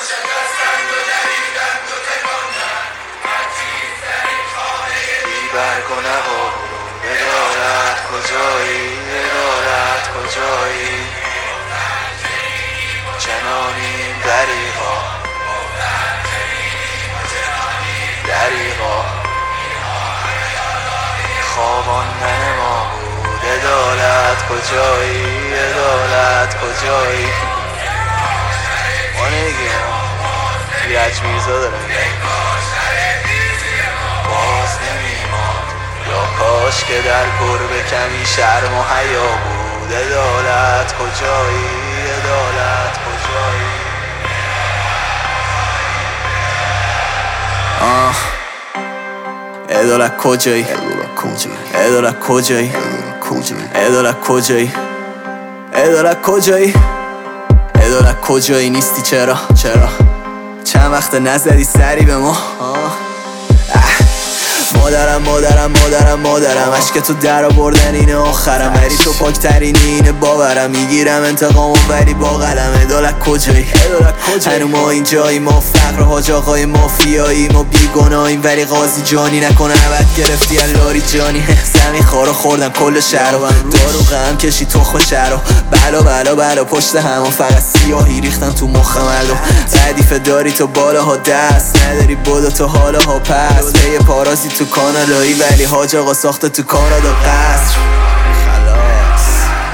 برگونه ها ادارت کجایی، ادارت کجایی، چنانیم دریغا دریغا خوابان نما بود. ادارت کجایی، ادارت کجایی. مانگه بیرج میرزا داره باز نمیماد، یا کاش که در گربه کمی شرم و حیا بود. ادالت کجایی، ادالت کجایی. ادالت کجایی، ادالت کجایی، ادالت کجایی، ادالت کجایی، ادالت کجایی. نیستی چرا چند وقت نزدی سری به ما. مادرم عشق تو در آوردن اینه آخرم، ولی تو پاکترینی اینه باورم. میگیرم انتقامو ولی با قلم. ادالت کجایی، هنو ما اینجایی، ما فقر و حاج آقای مافیایی، ما بیگناهیم ولی قاضی جانی نکنه عبد گرفتی لاری جانی. زمین خارو خوردن کل شهرو، دارو غم کشی تخم شهرو، بلا پشت همون فقط سیاهی ریختن تو مخ مردم. ردیف داری تو بالاها دست نداری، بودو تو حالاها پس به پارازی تو کانالایی، ولی حاج آقا ساخته تو کانادا قصر. خلاص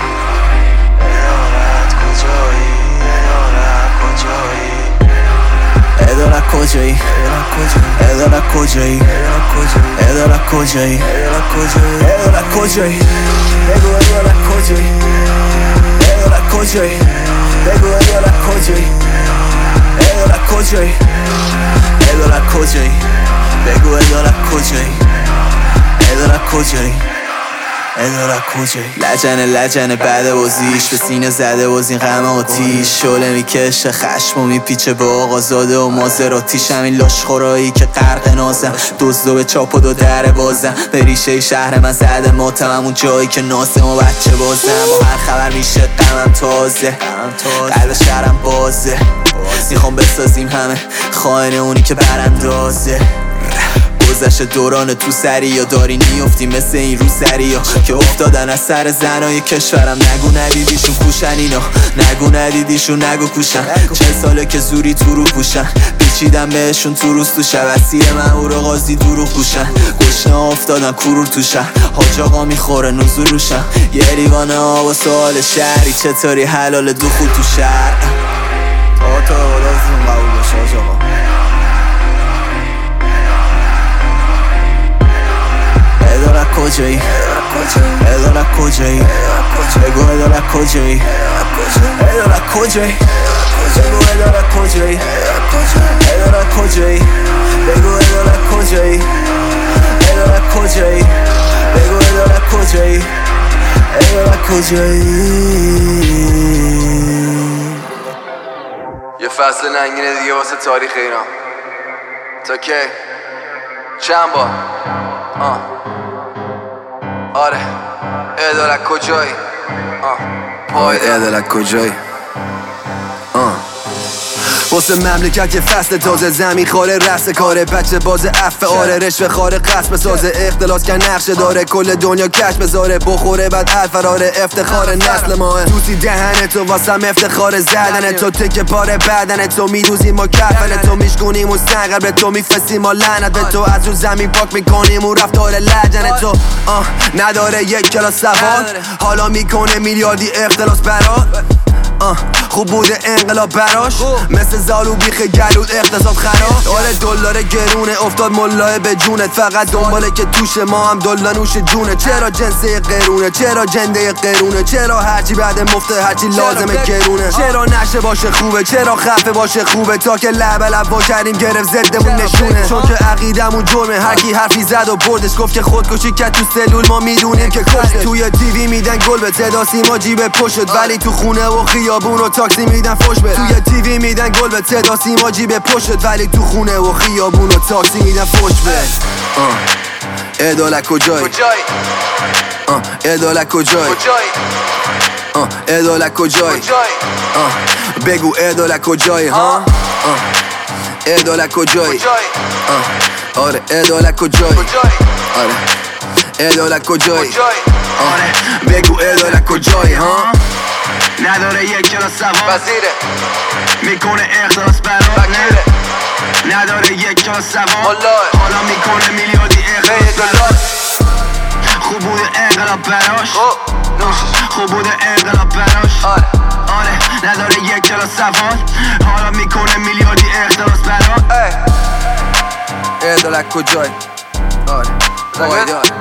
ادالت کجایی، ادالت کجایی، ادالت کجایی، ادالت کجایی، بگو ادالت کجایی، ادالت کجایی، بگو ادالت کجایی، ادالت کجایی، ادالت کجایی، بگو ادالت کجایی، ادالت کجایی، ادالت کجایی. لجنه بعد بازیش به سینه زده باز این غم آتیش، شعله میکشه خشم و میپیچه به آقازاده و مازراتیش. همین لاشخورایی که غرق نازم، دزدو به چاپ و دو در بازم، به ریشه شهر من زده ماتم، همون جایی که ناسم و بچه بازم. با هر خبر میشه غمم تازه، قلب شهرم بازه، میخوام بسازیم همه خائن اونی که براندازه. گذشت دوران تو سری یا داری میفتی مثل این روسری ها که افتادن از سر زنای کشورم. نگو ندیدیشون کوشن اینا، نگو ندیدیشون نگو کوشن. 40 ساله که زوری تو رو پوشن، پیچیدم بهشون تو روز تو شب. اسیر مهور و قاضی دروغ پوشن، گشنه افتادن کرور تو شهر. حاج آقا میخوره نزول روشن، یه لیوانه آب و سوال شهری چطوری حلال دخول تو شهر. تا لازم قبول باشه حاج آقا. ادالت کجایی، ادالت کجایی، بگو ادالت کجایی، ادالت کجایی، بگو ادالت کجایی، ادالت کجایی، بگو ادالت کجایی، ادالت کجایی، بگو ادالت کجایی، ادالت کجایی. یه فصل ننگینه دیگه واسه تاریخ ایران. تا کی؟ چند بار؟ آره ادالت کجایی، ادالت کجایی. واسه مملکت یه فصل تازه، زمین خاره رس کاره، بچه باز عفه آره، رشوه خاره قصد بسازه، اختلاس کن نقشه داره، کل دنیا کش بذاره، بخوره بعد الفراره، افتخار نسل ماه. دوستی دهن تو واسم افتخار زدن تو، تکه پاره بدن تو، میدوزیم ما کفن تو، میشکنیم و سنگر به تو، میفسیم ما لعنت به تو، از رو زمین پاک میکنیم و رفتار لجن تو. نداره یک کلاس سواد، حالا میکنه میلیاردی اختلاس برات. خوب بوده انقلاب براش، مثل زالو بیخ گلود اقتصاد خراب. آره دلار گرونه افتاد ملاه به جونت، فقط دنباله که توش ما هم دلا نوش جونه. چرا جنسه قرونه، چرا جنده قرونه، چرا هرچی بعد مفته هرچی لازمه گرونه، چرا نشه باشه خوبه، چرا خفه باشه خوبه، تا که لب با کردیم گرفت زدمون نشونه. چون که عقیدمون جرمه، هر کی حرفی زد و بردش گفت که خودکشی کرد تو سلول، ما میدونیم که کشته. توی تیوی میدن گل به صدا سیما جیب پشت، ولی تو خونه و خیابون و تاکسی میدن فوش به. توی تیوی میدن گل به صدا سیما جیب پشت، ولی تو خونه و خیابون و تاکسی میدن فوش به. ادالت کجایی، ادالت کجایی، ادالت کجایی بگو ادالت کجایی ها ادالت کجایی آره ادالت کجایی آره ادالت کجایی بگو ادالت کجایی ها نداره یک کلاس سواد میکنه اخلاص برات نداره یک کلاس سواد حالا میکنه میلیاردی اخلاص برات خوب بوده انقلاب براش خوب بوده انقلاب براش آره نداره یک کلاس سواد حالا میکنه میلیاردی اخلاص برات ادالت کجایی آره